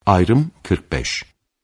Ayrım 45.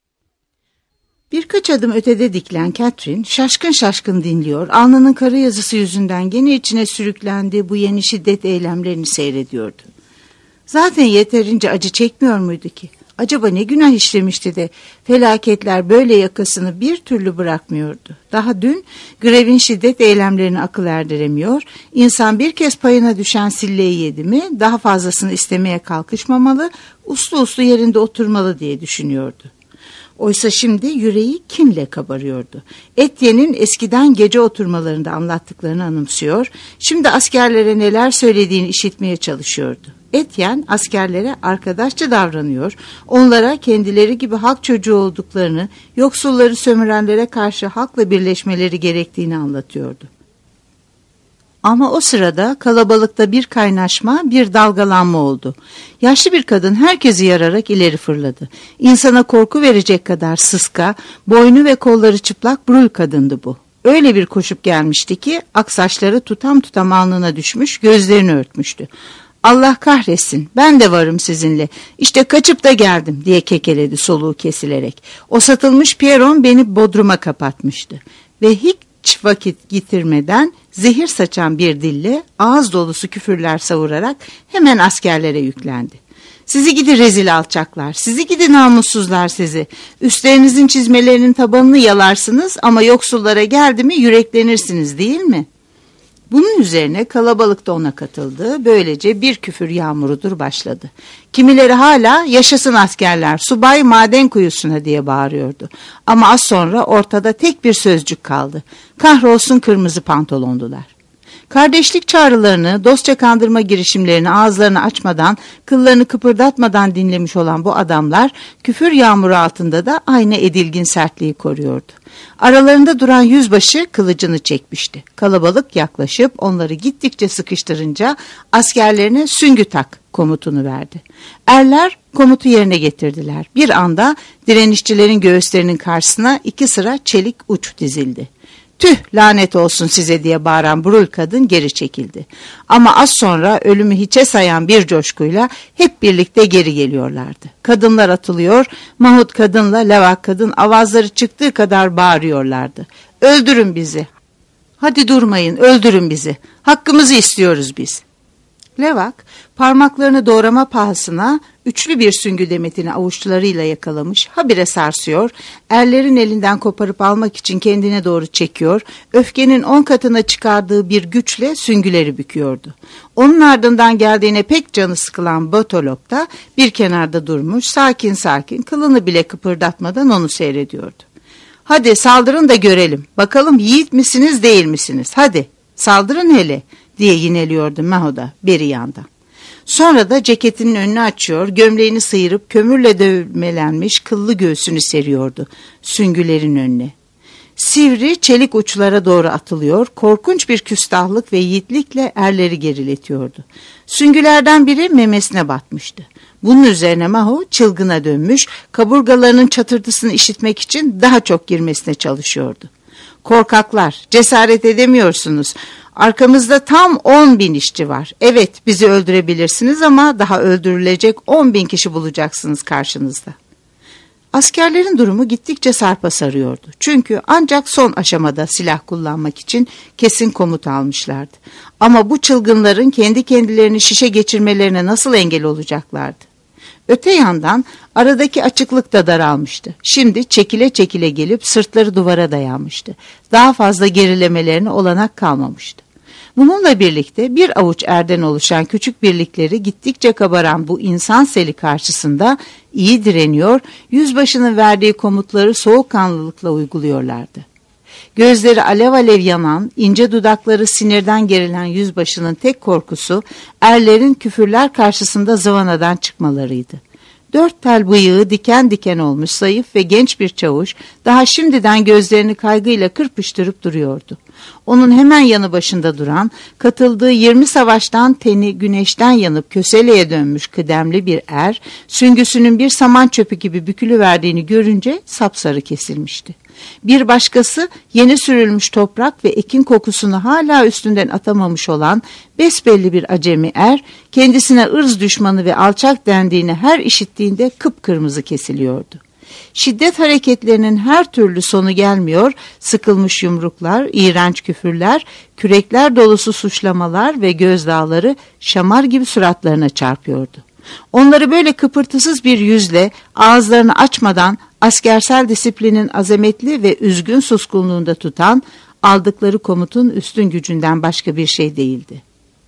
Birkaç adım ötede dikilen Catherine şaşkın şaşkın dinliyor, alnının kara yazısı yüzünden gene içine sürüklendiği bu yeni şiddet eylemlerini seyrediyordu. Zaten yeterince acı çekmiyor muydu ki? Acaba ne günah işlemişti de felaketler böyle yakasını bir türlü bırakmıyordu. Daha dün grevin şiddet eylemlerini akıl erdiremiyor, insan bir kez payına düşen silleyi yedi mi daha fazlasını istemeye kalkışmamalı, uslu uslu yerinde oturmalı diye düşünüyordu. Oysa şimdi yüreği kinle kabarıyordu. Etienne'in eskiden gece oturmalarında anlattıklarını anımsıyor, şimdi askerlere neler söylediğini işitmeye çalışıyordu. Etienne askerlere arkadaşça davranıyor, onlara kendileri gibi halk çocuğu olduklarını, yoksulları sömürenlere karşı halkla birleşmeleri gerektiğini anlatıyordu. Ama o sırada kalabalıkta bir kaynaşma, bir dalgalanma oldu. Yaşlı bir kadın herkesi yararak ileri fırladı. İnsana korku verecek kadar sıska, boynu ve kolları çıplak brül kadındı bu. Öyle bir koşup gelmişti ki aksaçları tutam tutam alnına düşmüş, gözlerini örtmüştü. "Allah kahretsin, ben de varım sizinle. İşte kaçıp da geldim," diye kekeledi soluğu kesilerek. "O satılmış Pierron beni bodruma kapatmıştı." Ve hiç vakit getirmeden zehir saçan bir dille ağız dolusu küfürler savurarak hemen askerlere yüklendi. "Sizi gidi rezil alçaklar, sizi gidi namussuzlar sizi. Üstlerinizin çizmelerinin tabanını yalarsınız ama yoksullara geldi mi yüreklenirsiniz değil mi?" Bunun üzerine kalabalık da ona katıldı. Böylece bir küfür yağmurudur başladı. Kimileri hala "Yaşasın askerler, subay maden kuyusuna," diye bağırıyordu. Ama az sonra ortada tek bir sözcük kaldı. Kahrolsun kırmızı pantolondular. Kardeşlik çağrılarını, dostça kandırma girişimlerini ağızlarını açmadan, kıllarını kıpırdatmadan dinlemiş olan bu adamlar küfür yağmuru altında da aynı edilgin sertliği koruyordu. Aralarında duran yüzbaşı kılıcını çekmişti. Kalabalık yaklaşıp onları gittikçe sıkıştırınca askerlerine "Süngü tak" komutunu verdi. Erler komutu yerine getirdiler. Bir anda direnişçilerin göğüslerinin karşısına iki sıra çelik uç dizildi. "Tüh, lanet olsun size," diye bağıran brül kadın geri çekildi. Ama az sonra ölümü hiçe sayan bir coşkuyla hep birlikte geri geliyorlardı. Kadınlar atılıyor, Mahut kadınla Levak kadın avazları çıktığı kadar bağırıyorlardı. "Öldürün bizi! Hadi durmayın, öldürün bizi! Hakkımızı istiyoruz biz!" Levak parmaklarını doğrama pahasına üçlü bir süngü demetini avuçlarıyla yakalamış, habire sarsıyor, erlerin elinden koparıp almak için kendine doğru çekiyor, öfkenin 10 katına çıkardığı bir güçle süngüleri büküyordu. Onun ardından geldiğine pek canı sıkılan Botolok da bir kenarda durmuş, sakin sakin, kılını bile kıpırdatmadan onu seyrediyordu. "Hadi saldırın da görelim, bakalım yiğit misiniz değil misiniz, hadi saldırın hele," diye yineliyordu Mahuda beri yandan. Sonra da ceketinin önünü açıyor, gömleğini sıyırıp kömürle dövmelenmiş kıllı göğsünü seriyordu süngülerin önüne. Sivri çelik uçlara doğru atılıyor, korkunç bir küstahlık ve yiğitlikle erleri geriletiyordu. Süngülerden biri memesine batmıştı. Bunun üzerine Mahu çılgına dönmüş, kaburgalarının çatırtısını işitmek için daha çok girmesine çalışıyordu. "Korkaklar, cesaret edemiyorsunuz. Arkamızda tam 10.000 işçi var. Evet, bizi öldürebilirsiniz ama daha öldürülecek 10.000 kişi bulacaksınız karşınızda." Askerlerin durumu gittikçe sarpa sarıyordu. Çünkü ancak son aşamada silah kullanmak için kesin komut almışlardı. Ama bu çılgınların kendi kendilerini şişe geçirmelerine nasıl engel olacaklardı? Öte yandan aradaki açıklık da daralmıştı. Şimdi çekile çekile gelip sırtları duvara dayanmıştı. Daha fazla gerilemelerine olanak kalmamıştı. Bununla birlikte bir avuç erden oluşan küçük birlikleri gittikçe kabaran bu insan seli karşısında iyi direniyor, yüzbaşının verdiği komutları soğukkanlılıkla uyguluyorlardı. Gözleri alev alev yanan, ince dudakları sinirden gerilen yüzbaşının tek korkusu erlerin küfürler karşısında zıvanadan çıkmalarıydı. 4 tel bıyığı diken diken olmuş zayıf ve genç bir çavuş daha şimdiden gözlerini kaygıyla kırpıştırıp duruyordu. Onun hemen yanı başında duran, katıldığı 20 savaştan teni güneşten yanıp köseleye dönmüş kıdemli bir er, süngüsünün bir saman çöpü gibi bükülüverdiğini görünce sapsarı kesilmişti. Bir başkası yeni sürülmüş toprak ve ekin kokusunu hala üstünden atamamış olan besbelli bir acemi er, kendisine ırz düşmanı ve alçak dendiğini her işittiğinde kıpkırmızı kesiliyordu. Şiddet hareketlerinin her türlü sonu gelmiyor, sıkılmış yumruklar, iğrenç küfürler, kürekler dolusu suçlamalar ve gözdağları şamar gibi suratlarına çarpıyordu. Onları böyle kıpırtısız bir yüzle, ağızlarını açmadan askersel disiplinin azametli ve üzgün suskunluğunda tutan, aldıkları komutun üstün gücünden başka bir şey değildi.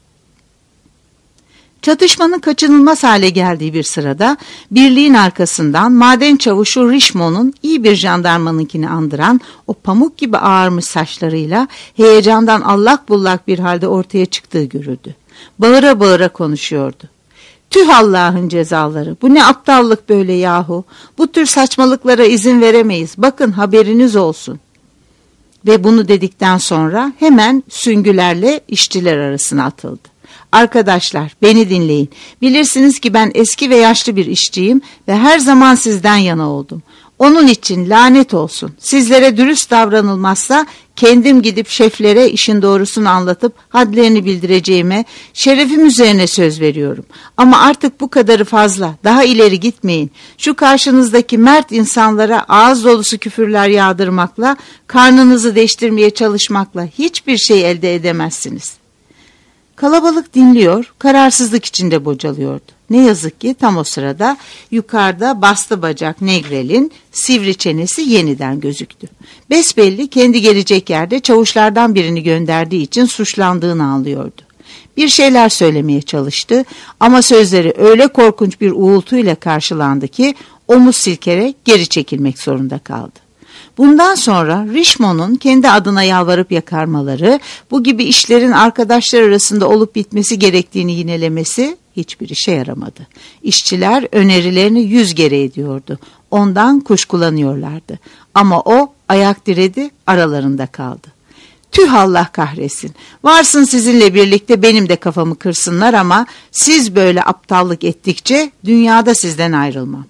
Çatışmanın kaçınılmaz hale geldiği bir sırada birliğin arkasından maden çavuşu Richmond'un iyi bir jandarmanınkini andıran o pamuk gibi ağarmış saçlarıyla heyecandan allak bullak bir halde ortaya çıktığı görüldü. Bağıra bağıra konuşuyordu. Tüh Allah'ın cezaları, bu ne aptallık böyle yahu, bu tür saçmalıklara izin veremeyiz, bakın haberiniz olsun. Ve bunu dedikten sonra hemen süngülerle işçiler arasına atıldı. Arkadaşlar beni dinleyin. Bilirsiniz ki ben eski ve yaşlı bir işçiyim ve her zaman sizden yana oldum. Onun için lanet olsun. Sizlere dürüst davranılmazsa kendim gidip şeflere işin doğrusunu anlatıp hadlerini bildireceğime şerefim üzerine söz veriyorum. Ama artık bu kadarı fazla. Daha ileri gitmeyin. Şu karşınızdaki mert insanlara ağız dolusu küfürler yağdırmakla, karnınızı deştirmeye çalışmakla hiçbir şey elde edemezsiniz. Kalabalık dinliyor, kararsızlık içinde bocalıyordu. Ne yazık ki tam o sırada yukarıda bastı bacak Negrel'in sivri çenesi yeniden gözüktü. Besbelli kendi gelecek yerde çavuşlardan birini gönderdiği için suçlandığını anlıyordu. Bir şeyler söylemeye çalıştı ama sözleri öyle korkunç bir uğultuyla karşılandı ki omuz silkerek geri çekilmek zorunda kaldı. Bundan sonra Richmond'un kendi adına yalvarıp yakarmaları, bu gibi işlerin arkadaşlar arasında olup bitmesi gerektiğini yinelemesi hiçbir işe yaramadı. İşçiler önerilerini 100 kere ediyordu. Ondan kuşkulanıyorlardı. Ama o ayak diredi, aralarında kaldı. Tüh Allah kahretsin. Varsın sizinle birlikte benim de kafamı kırsınlar ama siz böyle aptallık ettikçe dünyada sizden ayrılmam.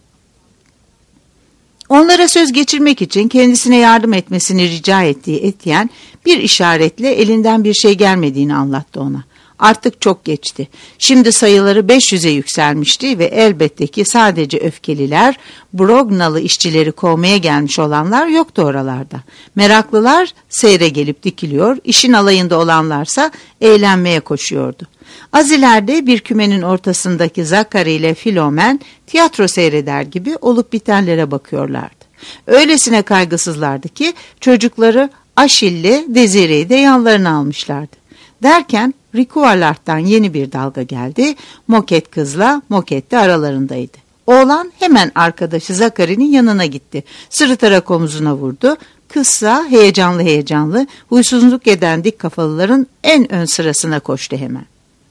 Onlara söz geçirmek için kendisine yardım etmesini rica ettiği Etienne bir işaretle elinden bir şey gelmediğini anlattı ona. Artık çok geçti. Şimdi sayıları 500'e yükselmişti ve elbette ki sadece öfkeliler, Brognalı işçileri kovmaya gelmiş olanlar yoktu oralarda. Meraklılar seyre gelip dikiliyor, işin alayında olanlarsa eğlenmeye koşuyordu. Az ileride bir kümenin ortasındaki Zakari ile Filomen tiyatro seyreder gibi olup bitenlere bakıyorlardı. Öylesine kaygısızlardı ki çocukları Aşil'le Desire'yi de yanlarına almışlardı. Derken Rikualart'tan yeni bir dalga geldi. Moket kızla Moket de aralarındaydı. Oğlan hemen arkadaşı Zakari'nin yanına gitti. Sırıtarak omuzuna vurdu. Kızsa heyecanlı huysuzluk eden dik kafalıların en ön sırasına koştu hemen.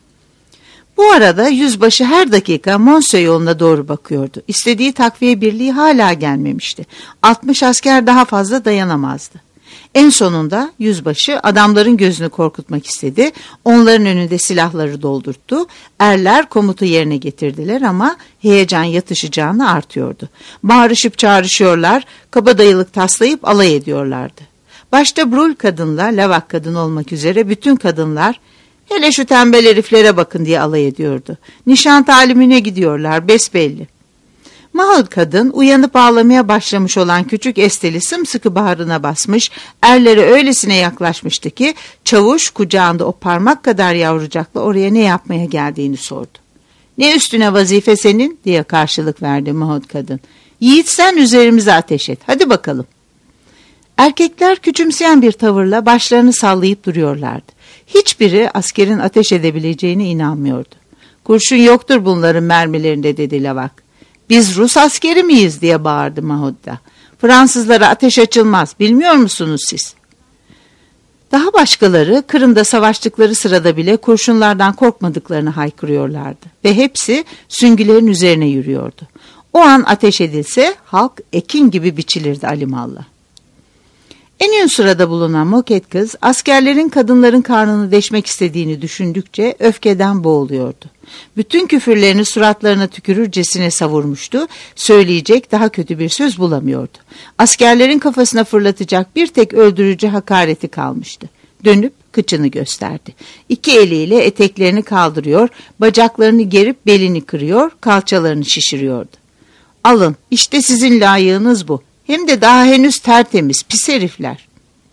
Bu arada yüzbaşı her dakika Monceau yoluna doğru bakıyordu. İstediği takviye birliği hala gelmemişti. 60 asker daha fazla dayanamazdı. En sonunda yüzbaşı adamların gözünü korkutmak istedi. Onların önünde silahları doldurttu. Erler komutu yerine getirdiler ama heyecan yatışacağını artıyordu. Bağırışıp çağrışıyorlar, kabadayılık taslayıp alay ediyorlardı. Başta Brul kadınla Lavak kadın olmak üzere bütün kadınlar hele şu tembel heriflere bakın diye alay ediyordu. Nişan talimine gidiyorlar besbelli. Mahut kadın uyanıp ağlamaya başlamış olan küçük Estel'i sımsıkı bağrına basmış, erlere öylesine yaklaşmıştı ki çavuş kucağında o parmak kadar yavrucakla oraya ne yapmaya geldiğini sordu. Ne üstüne vazife senin diye karşılık verdi Mahut kadın. Yiğit sen üzerimize ateş et, hadi bakalım. Erkekler küçümseyen bir tavırla başlarını sallayıp duruyorlardı. Hiçbiri askerin ateş edebileceğine inanmıyordu. Kurşun yoktur bunların mermilerinde dedi Lavak. Biz Rus askeri miyiz diye bağırdı Mahudda. Fransızlara ateş açılmaz, bilmiyor musunuz siz? Daha başkaları Kırım'da savaştıkları sırada bile kurşunlardan korkmadıklarını haykırıyorlardı. Ve hepsi süngülerin üzerine yürüyordu. O an ateş edilse halk ekin gibi biçilirdi alimallah. En ön sırada bulunan Moket kız askerlerin kadınların karnını deşmek istediğini düşündükçe öfkeden boğuluyordu. Bütün küfürlerini suratlarına tükürürcesine savurmuştu, söyleyecek daha kötü bir söz bulamıyordu. Askerlerin kafasına fırlatacak bir tek öldürücü hakareti kalmıştı. Dönüp kıçını gösterdi. İki eliyle eteklerini kaldırıyor, bacaklarını gerip belini kırıyor, kalçalarını şişiriyordu. Alın, işte sizin layığınız bu. Hem de daha henüz tertemiz, pis herifler.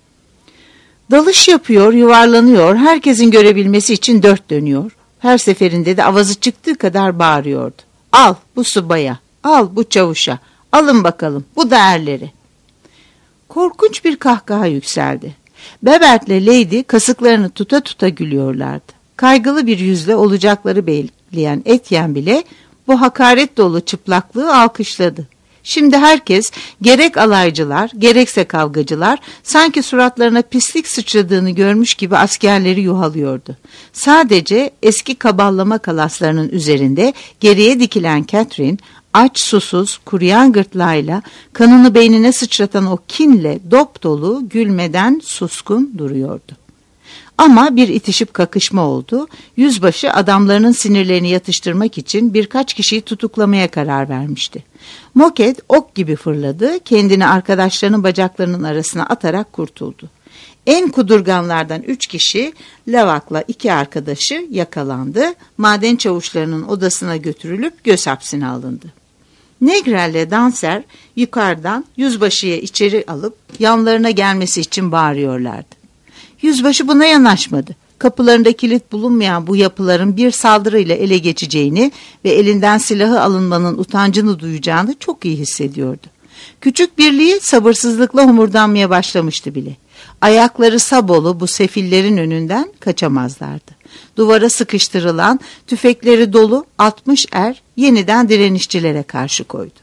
Dalış yapıyor, yuvarlanıyor, herkesin görebilmesi için dört dönüyor. Her seferinde de avazı çıktığı kadar bağırıyordu. Al bu subaya, al bu çavuşa, alın bakalım bu da erleri. Korkunç bir kahkaha yükseldi. Bebert'le Lady kasıklarını tuta tuta gülüyorlardı. Kaygılı bir yüzle olacakları bekleyen Etienne bile bu hakaret dolu çıplaklığı alkışladı. Şimdi herkes, gerek alaycılar gerekse kavgacılar, sanki suratlarına pislik sıçradığını görmüş gibi askerleri yuhalıyordu. Sadece eski kaballama kalaslarının üzerinde geriye dikilen Catherine, aç susuz kuruyan gırtlağıyla kanını beynine sıçratan o kinle dop dolu gülmeden suskun duruyordu. Ama bir itişip kakışma oldu. Yüzbaşı adamlarının sinirlerini yatıştırmak için birkaç kişiyi tutuklamaya karar vermişti. Moket ok gibi fırladı, kendini arkadaşlarının bacaklarının arasına atarak kurtuldu. En kudurganlardan 3 kişi, Lavak'la 2 arkadaşı yakalandı. Maden çavuşlarının odasına götürülüp göz hapsine alındı. Negrel'le Danser yukarıdan yüzbaşıya içeri alıp yanlarına gelmesi için bağırıyorlardı. Yüzbaşı buna yanaşmadı. Kapılarında kilit bulunmayan bu yapıların bir saldırıyla ele geçeceğini ve elinden silahı alınmanın utancını duyacağını çok iyi hissediyordu. Küçük birliği sabırsızlıkla homurdanmaya başlamıştı bile. Ayakları sabolu bu sefillerin önünden kaçamazlardı. Duvara sıkıştırılan, tüfekleri dolu 60 er yeniden direnişçilere karşı koydu.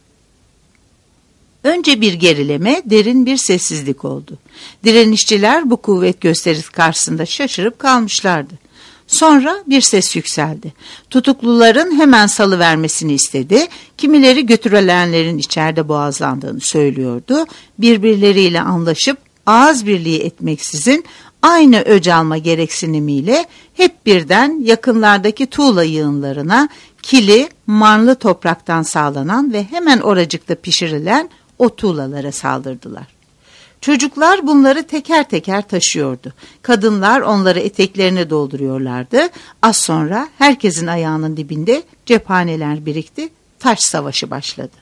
Önce bir gerileme, derin bir sessizlik oldu. Direnişçiler bu kuvvet gösterisi karşısında şaşırıp kalmışlardı. Sonra bir ses yükseldi. Tutukluların hemen salıvermesini istedi. Kimileri götürülenlerin içeride boğazlandığını söylüyordu. Birbirleriyle anlaşıp ağız birliği etmeksizin aynı öc alma gereksinimiyle hep birden yakınlardaki tuğla yığınlarına, kili, marlı topraktan sağlanan ve hemen oracıkta pişirilen o tuğlalara saldırdılar. Çocuklar bunları teker teker taşıyordu. Kadınlar onları eteklerine dolduruyorlardı. Az sonra herkesin ayağının dibinde cephaneler birikti. Taş savaşı başladı.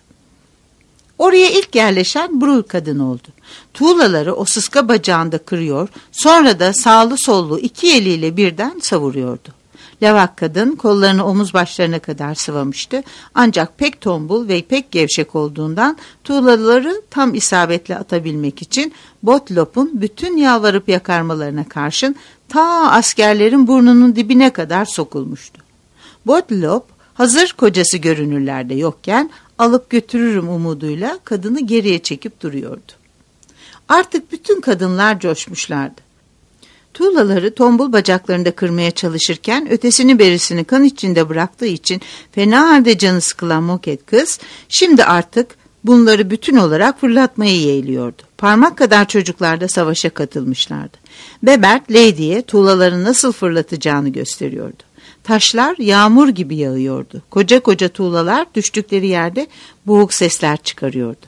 Oraya ilk yerleşen Brul kadın oldu. Tuğlaları o sıska bacağında kırıyor, sonra da sağlı sollu 2 eliyle birden savuruyordu. Lavak kadın kollarını omuz başlarına kadar sıvamıştı. Ancak pek tombul ve pek gevşek olduğundan tuğlaları tam isabetle atabilmek için Botlop'un bütün yalvarıp yakarmalarına karşın ta askerlerin burnunun dibine kadar sokulmuştu. Botlop hazır kocası görünürlerde yokken alıp götürürüm umuduyla kadını geriye çekip duruyordu. Artık bütün kadınlar coşmuşlardı. Tuğlaları tombul bacaklarında kırmaya çalışırken ötesini berisini kan içinde bıraktığı için fena halde canı sıkılan Moket kız şimdi artık bunları bütün olarak fırlatmayı yeğliyordu. Parmak kadar çocuklar da savaşa katılmışlardı. Bebert Lady'ye tuğlaları nasıl fırlatacağını gösteriyordu. Taşlar yağmur gibi yağıyordu. Koca koca tuğlalar düştükleri yerde boğuk sesler çıkarıyordu.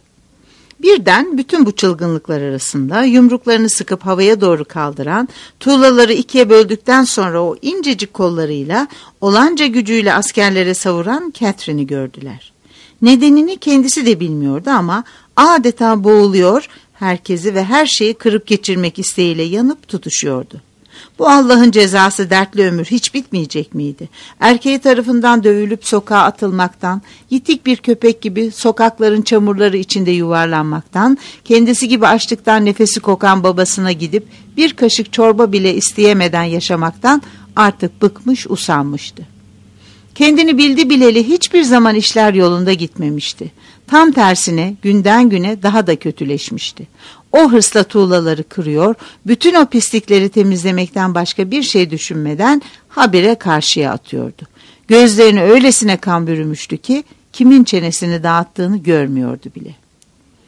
Birden bütün bu çılgınlıklar arasında yumruklarını sıkıp havaya doğru kaldıran, tuğlaları 2'ye böldükten sonra o incecik kollarıyla olanca gücüyle askerlere savuran Catherine'i gördüler. Nedenini kendisi de bilmiyordu ama adeta boğuluyor, herkesi ve her şeyi kırıp geçirmek isteğiyle yanıp tutuşuyordu. Bu Allah'ın cezası dertli ömür hiç bitmeyecek miydi? Erkeği tarafından dövülüp sokağa atılmaktan, yitik bir köpek gibi sokakların çamurları içinde yuvarlanmaktan, kendisi gibi açlıktan nefesi kokan babasına gidip bir kaşık çorba bile isteyemeden yaşamaktan artık bıkmış usanmıştı. Kendini bildi bileli hiçbir zaman işler yolunda gitmemişti. Tam tersine günden güne daha da kötüleşmişti. O hırsla tuğlaları kırıyor, bütün o pislikleri temizlemekten başka bir şey düşünmeden habire karşıya atıyordu. Gözlerini öylesine kan bürümüştü ki kimin çenesini dağıttığını görmüyordu bile.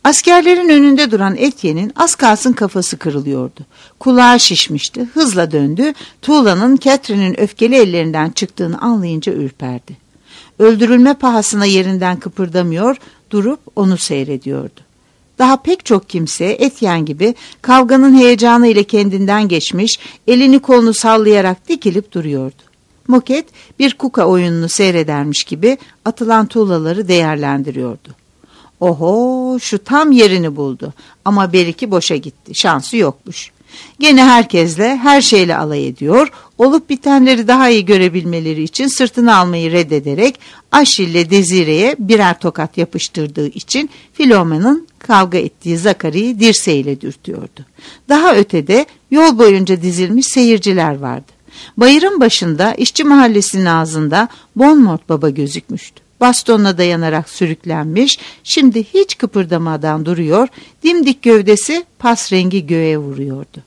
Askerlerin önünde duran Etienne'in az kalsın kafası kırılıyordu. Kulağı şişmişti, hızla döndü. Tuğla'nın Catherine'in öfkeli ellerinden çıktığını anlayınca ürperdi. Öldürülme pahasına yerinden kıpırdamıyor, durup onu seyrediyordu. Daha pek çok kimse Etienne gibi kavganın heyecanı ile kendinden geçmiş, elini kolunu sallayarak dikilip duruyordu. Moket bir kuka oyununu seyredermiş gibi atılan tuğlaları değerlendiriyordu. Oho, şu tam yerini buldu ama beriki boşa gitti, şansı yokmuş. Gene herkesle, her şeyle alay ediyor, olup bitenleri daha iyi görebilmeleri için sırtını almayı reddederek Achille Desire'ye birer tokat yapıştırdığı için Philomena'nın kavga ettiği Zakari'yi dirseğiyle dürtüyordu. Daha ötede yol boyunca dizilmiş seyirciler vardı. Bayırın başında işçi mahallesinin ağzında Bonmort Baba gözükmüştü. Bastonuna dayanarak sürüklenmiş, şimdi hiç kıpırdamadan duruyor, dimdik gövdesi pas rengi göğe vuruyordu.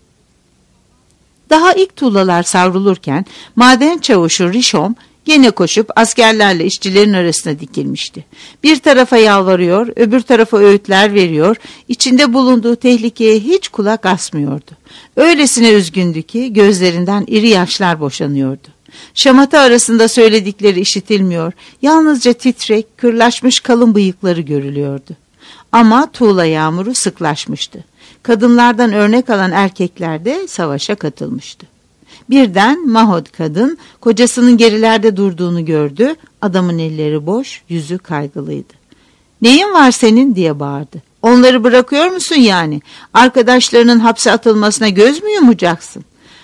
Daha ilk tuğlalar savrulurken maden çavuşu Richomme gene koşup askerlerle işçilerin arasına dikilmişti. Bir tarafa yalvarıyor, öbür tarafa öğütler veriyor, içinde bulunduğu tehlikeye hiç kulak asmıyordu. Öylesine üzgündü ki gözlerinden iri yaşlar boşanıyordu. Şamata arasında söyledikleri işitilmiyor, yalnızca titrek, kırlaşmış kalın bıyıkları görülüyordu. Ama tuğla yağmuru sıklaşmıştı. Kadınlardan örnek alan erkekler de savaşa katılmıştı. Birden Mahod kadın kocasının gerilerde durduğunu gördü, adamın elleri boş, yüzü kaygılıydı. "Neyin var senin?" diye bağırdı. "Onları bırakıyor musun yani? Arkadaşlarının hapse atılmasına göz mü yumacaksın?"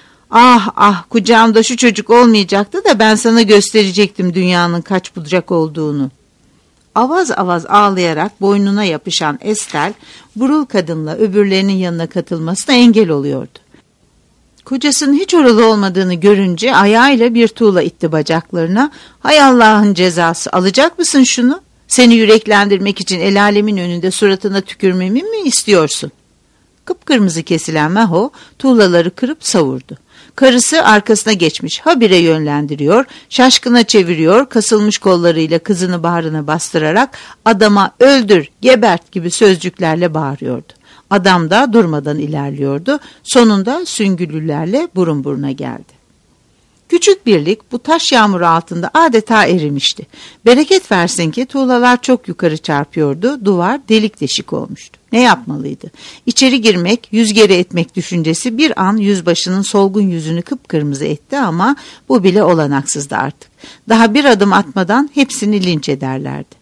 "Ah ah, kucağımda şu çocuk olmayacaktı da ben sana gösterecektim dünyanın kaç bucak olduğunu." Avaz avaz ağlayarak boynuna yapışan Estel, burul kadınla öbürlerinin yanına katılmasına engel oluyordu. Kocasının hiç oralı olmadığını görünce ayağıyla bir tuğla itti bacaklarına. "Hay Allah'ın cezası, alacak mısın şunu? Seni yüreklendirmek için el alemin önünde suratına tükürmemi mi istiyorsun?" Kıpkırmızı kesilen Maho tuğlaları kırıp savurdu. Karısı arkasına geçmiş, habire yönlendiriyor, şaşkına çeviriyor, kasılmış kollarıyla kızını bağrına bastırarak adama "öldür, gebert" gibi sözcüklerle bağırıyordu. Adam da durmadan ilerliyordu, sonunda süngülülerle burun buruna geldi. Küçük birlik bu taş yağmuru altında adeta erimişti. Bereket versin ki tuğlalar çok yukarı çarpıyordu, duvar delik deşik olmuştu. Ne yapmalıydı? İçeri girmek, yüz geri etmek düşüncesi bir an yüzbaşının solgun yüzünü kıpkırmızı etti ama bu bile olanaksızdı artık. Daha bir adım atmadan hepsini linç ederlerdi.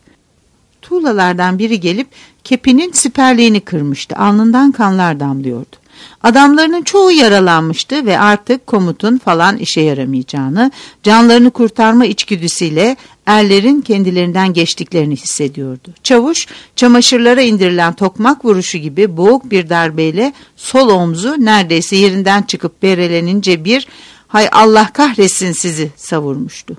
Tuğlalardan biri gelip kepinin siperliğini kırmıştı, alnından kanlar damlıyordu. Adamlarının çoğu yaralanmıştı ve artık komutun falan işe yaramayacağını, canlarını kurtarma içgüdüsüyle erlerin kendilerinden geçtiklerini hissediyordu. Çavuş, çamaşırlara indirilen tokmak vuruşu gibi boğuk bir darbeyle sol omzu neredeyse yerinden çıkıp berelenince bir "hay Allah kahretsin sizi" savurmuştu.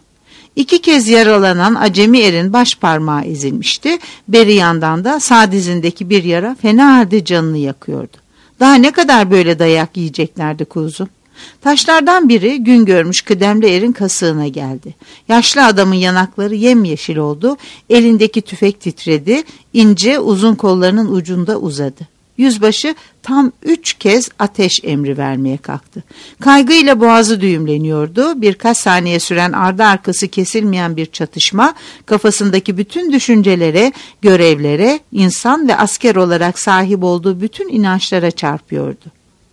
2 kez yaralanan acemi erin baş parmağı ezilmişti, beri yandan da sağ dizindeki bir yara fena halde canını yakıyordu. Daha ne kadar böyle dayak yiyeceklerdi kuzum? Taşlardan biri gün görmüş kıdemli erin kasığına geldi. Yaşlı adamın yanakları yemyeşil oldu, elindeki tüfek titredi, ince uzun kollarının ucunda uzadı. Yüzbaşı tam 3 kez ateş emri vermeye kalktı. Kaygıyla boğazı düğümleniyordu. Birkaç saniye süren ardı arkası kesilmeyen bir çatışma kafasındaki bütün düşüncelere, görevlere, insan ve asker olarak sahip olduğu bütün inançlara çarpıyordu.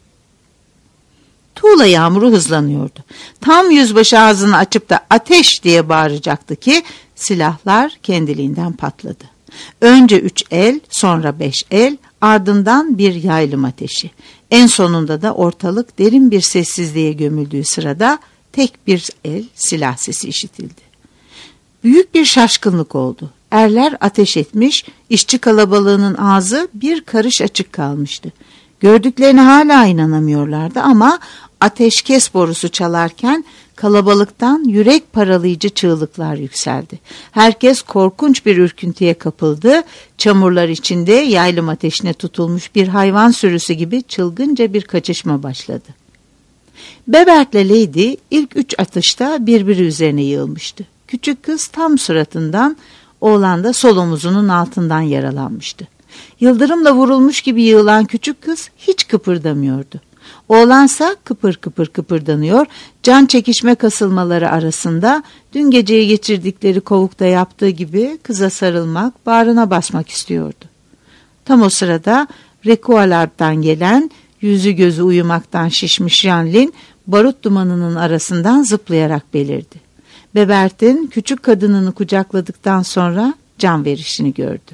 Tuğla yağmuru hızlanıyordu. Tam yüzbaşı ağzını açıp da "ateş" diye bağıracaktı ki silahlar kendiliğinden patladı. Önce 3 el, sonra 5 el, ardından bir yaylım ateşi. En sonunda da ortalık derin bir sessizliğe gömüldüğü sırada tek bir el silah sesi işitildi. Büyük bir şaşkınlık oldu. Erler ateş etmiş, işçi kalabalığının ağzı bir karış açık kalmıştı. Gördüklerine hala inanamıyorlardı ama ateşkes borusu çalarken kalabalıktan yürek paralayıcı çığlıklar yükseldi. Herkes korkunç bir ürküntüye kapıldı. Çamurlar içinde yaylım ateşine tutulmuş bir hayvan sürüsü gibi çılgınca bir kaçışma başladı. Bebert'le Lady ilk 3 atışta birbiri üzerine yığılmıştı. Küçük kız tam suratından, oğlan da sol omuzunun altından yaralanmıştı. Yıldırımla vurulmuş gibi yığılan küçük kız hiç kıpırdamıyordu. Oğlansa kıpır kıpır kıpırdanıyor, can çekişme kasılmaları arasında dün geceyi geçirdikleri kovukta yaptığı gibi kıza sarılmak, bağrına basmak istiyordu. Tam o sırada Rekualar'dan gelen, yüzü gözü uyumaktan şişmiş Janlin, barut dumanının arasından zıplayarak belirdi. Bebert'in küçük kadınını kucakladıktan sonra can verişini gördü.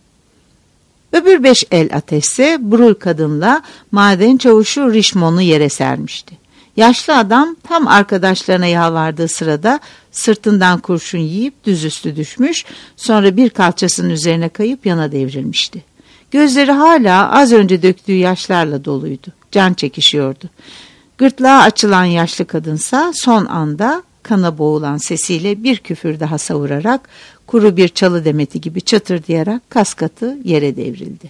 Öbür 5 el ateşse Brul kadınla maden çavuşu Richmond'u yere sermişti. Yaşlı adam tam arkadaşlarına yalvardığı sırada sırtından kurşun yiyip düzüstü düşmüş, sonra bir kalçasının üzerine kayıp yana devrilmişti. Gözleri hala az önce döktüğü yaşlarla doluydu. Can çekişiyordu. Gırtlağı açılan yaşlı kadınsa son anda kana boğulan sesiyle bir küfür daha savurarak kuru bir çalı demeti gibi çatırdayarak kaskatı yere devrildi.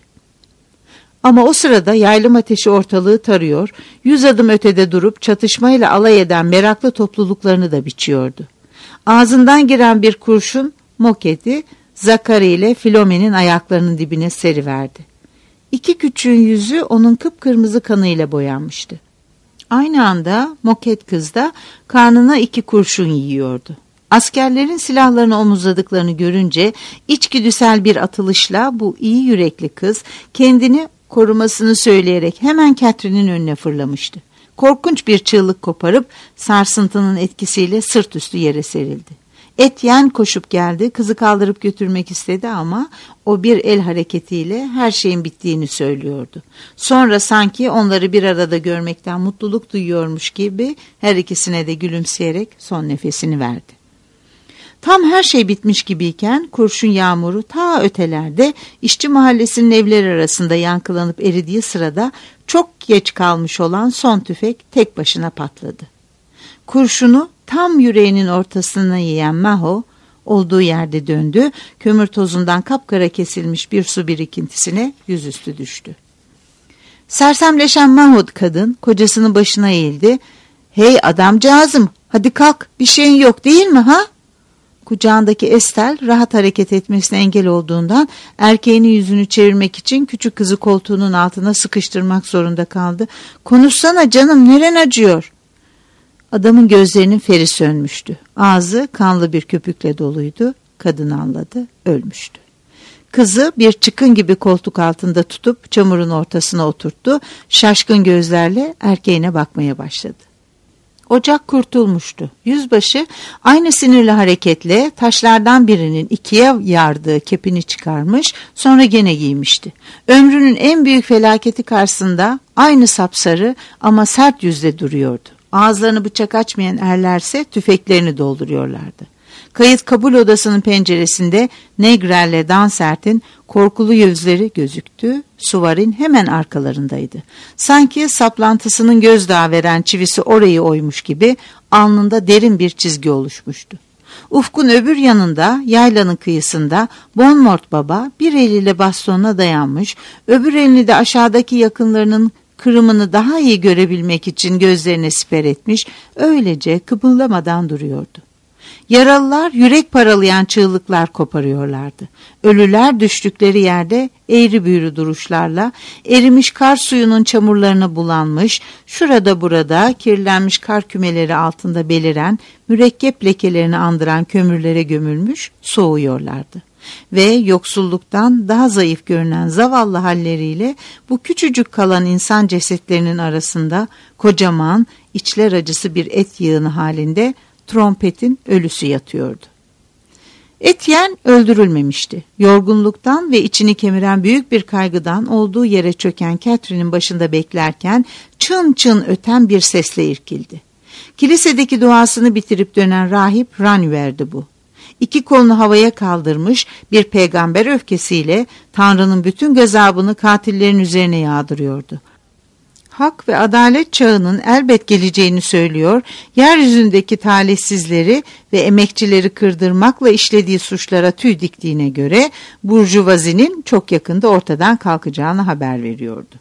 Ama o sırada yaylım ateşi ortalığı tarıyor, 100 adım ötede durup çatışmayla alay eden meraklı topluluklarını da biçiyordu. Ağzından giren bir kurşun Moket'i, Zakari ile Filome'nin ayaklarının dibine seriverdi. 2 küçüğün yüzü onun kıpkırmızı kanıyla boyanmıştı. Aynı anda Moket kız da karnına 2 kurşun yiyordu. Askerlerin silahlarını omuzladıklarını görünce içgüdüsel bir atılışla bu iyi yürekli kız kendini korumasını söyleyerek hemen Catherine'in önüne fırlamıştı. Korkunç bir çığlık koparıp sarsıntının etkisiyle sırt üstü yere serildi. Etienne koşup geldi, kızı kaldırıp götürmek istedi ama o bir el hareketiyle her şeyin bittiğini söylüyordu. Sonra sanki onları bir arada görmekten mutluluk duyuyormuş gibi her ikisine de gülümseyerek son nefesini verdi. Tam her şey bitmiş gibiyken kurşun yağmuru ta ötelerde işçi mahallesinin evleri arasında yankılanıp eridiği sırada çok geç kalmış olan son tüfek tek başına patladı. Kurşunu tam yüreğinin ortasına yiyen Maho olduğu yerde döndü, kömür tozundan kapkara kesilmiş bir su birikintisine yüzüstü düştü. Sersemleşen Maho kadın kocasının başına eğildi. "Hey adamcağızım, hadi kalk, bir şeyin yok değil mi ha?" Kucağındaki Estel rahat hareket etmesine engel olduğundan erkeğinin yüzünü çevirmek için küçük kızı koltuğunun altına sıkıştırmak zorunda kaldı. "Konuşsana canım, neren acıyor?" Adamın gözlerinin feri sönmüştü. Ağzı kanlı bir köpükle doluydu. Kadın anladı, ölmüştü. Kızı bir çıkın gibi koltuk altında tutup çamurun ortasına oturttu. Şaşkın gözlerle erkeğine bakmaya başladı. Ocak kurtulmuştu. Yüzbaşı aynı sinirli hareketle taşlardan birinin 2'ye yardığı kepini çıkarmış, sonra gene giymişti. Ömrünün en büyük felaketi karşısında aynı sapsarı ama sert yüzle duruyordu. Ağızlarını bıçak açmayan erlerse tüfeklerini dolduruyorlardı. Kayıt kabul odasının penceresinde Negrel'le Dansert'in korkulu yüzleri gözüktü. Suvar'in hemen arkalarındaydı. Sanki saplantısının gözdağı veren çivisi orayı oymuş gibi alnında derin bir çizgi oluşmuştu. Ufkun öbür yanında, yaylanın kıyısında Bonmort Baba bir eliyle bastonuna dayanmış, öbür elini de aşağıdaki yakınlarının kırımını daha iyi görebilmek için gözlerine siper etmiş, öylece kıpıldamadan duruyordu. Yaralılar yürek paralayan çığlıklar koparıyorlardı. Ölüler düştükleri yerde eğri büğrü duruşlarla erimiş kar suyunun çamurlarına bulanmış, şurada burada kirlenmiş kar kümeleri altında beliren mürekkep lekelerini andıran kömürlere gömülmüş soğuyorlardı. Ve yoksulluktan daha zayıf görünen zavallı halleriyle bu küçücük kalan insan cesetlerinin arasında kocaman, içler acısı bir et yığını halinde trompetin ölüsü yatıyordu. Etienne öldürülmemişti. Yorgunluktan ve içini kemiren büyük bir kaygıdan olduğu yere çöken Catherine'in başında beklerken çın çın öten bir sesle irkildi. Kilisedeki duasını bitirip dönen rahip Ranuer'di bu. 2 kolunu havaya kaldırmış bir peygamber öfkesiyle Tanrı'nın bütün gazabını katillerin üzerine yağdırıyordu. Hak ve adalet çağının elbet geleceğini söylüyor, yeryüzündeki talihsizleri ve emekçileri kırdırmakla işlediği suçlara tüy diktiğine göre burjuvazinin çok yakında ortadan kalkacağını haber veriyordu.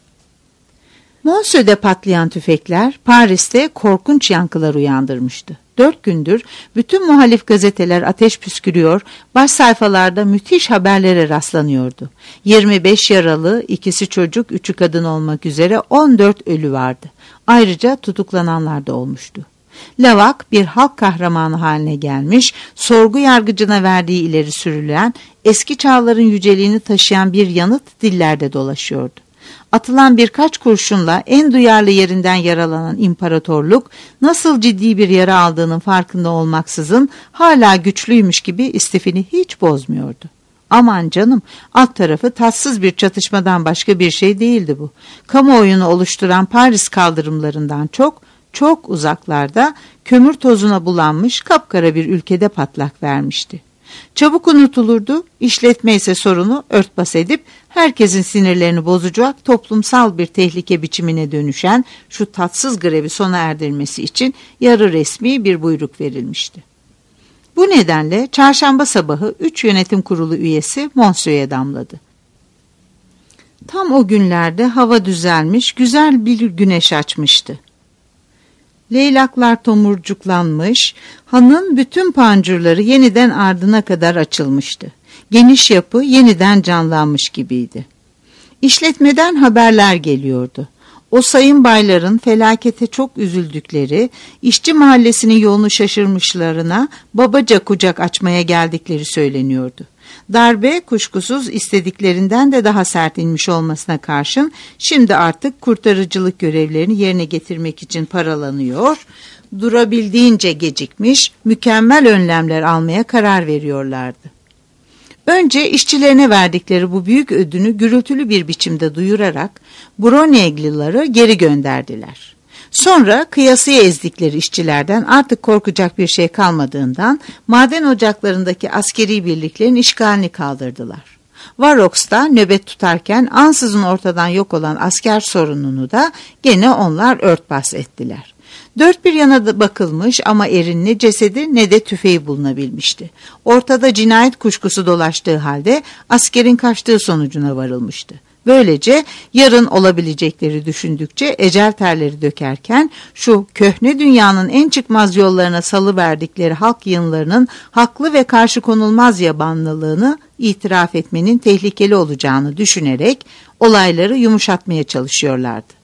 Monceau'da patlayan tüfekler Paris'te korkunç yankılar uyandırmıştı. 3-4 gündür bütün muhalif gazeteler ateş püskürüyor, baş sayfalarda müthiş haberlere rastlanıyordu. 25 yaralı, 2'si çocuk, 3'ü kadın olmak üzere 14 ölü vardı. Ayrıca tutuklananlar da olmuştu. Lavak bir halk kahramanı haline gelmiş, sorgu yargıcına verdiği ileri sürülen, eski çağların yüceliğini taşıyan bir yanıt dillerde dolaşıyordu. Atılan birkaç kurşunla en duyarlı yerinden yaralanan imparatorluk nasıl ciddi bir yara aldığının farkında olmaksızın hala güçlüymüş gibi istifini hiç bozmuyordu. Aman canım, alt tarafı tatsız bir çatışmadan başka bir şey değildi bu. Kamuoyunu oluşturan Paris kaldırımlarından çok uzaklarda kömür tozuna bulanmış kapkara bir ülkede patlak vermişti. Çabuk unutulurdu, işletme ise sorunu örtbas edip herkesin sinirlerini bozacak toplumsal bir tehlike biçimine dönüşen şu tatsız grevi sona erdirmesi için yarı resmi bir buyruk verilmişti. Bu nedenle çarşamba sabahı 3 yönetim kurulu üyesi Monsieur'e damladı. Tam o günlerde hava düzelmiş, güzel bir güneş açmıştı. Leylaklar tomurcuklanmış, hanın bütün pancurları yeniden ardına kadar açılmıştı. Geniş yapı yeniden canlanmış gibiydi. İşletmeden haberler geliyordu. O sayın bayların felakete çok üzüldükleri, işçi mahallesinin yolunu şaşırmışlarına babaca kucak açmaya geldikleri söyleniyordu. Darbe kuşkusuz istediklerinden de daha sert inmiş olmasına karşın şimdi artık kurtarıcılık görevlerini yerine getirmek için paralanıyor, durabildiğince gecikmiş, mükemmel önlemler almaya karar veriyorlardı. Önce işçilerine verdikleri bu büyük ödünü gürültülü bir biçimde duyurarak Brognigli'ları geri gönderdiler. Sonra kıyasıya ezdikleri işçilerden artık korkacak bir şey kalmadığından maden ocaklarındaki askeri birliklerin işgalini kaldırdılar. Varox'ta nöbet tutarken ansızın ortadan yok olan asker sorununu da gene onlar örtbas ettiler. Dört bir yana da bakılmış ama erin ne cesedi ne de tüfeği bulunabilmişti. Ortada cinayet kuşkusu dolaştığı halde askerin kaçtığı sonucuna varılmıştı. Böylece yarın olabilecekleri düşündükçe ecel terleri dökerken şu köhne dünyanın en çıkmaz yollarına salıverdikleri halk yığınlarının haklı ve karşı konulmaz yabanlılığını itiraf etmenin tehlikeli olacağını düşünerek olayları yumuşatmaya çalışıyorlardı.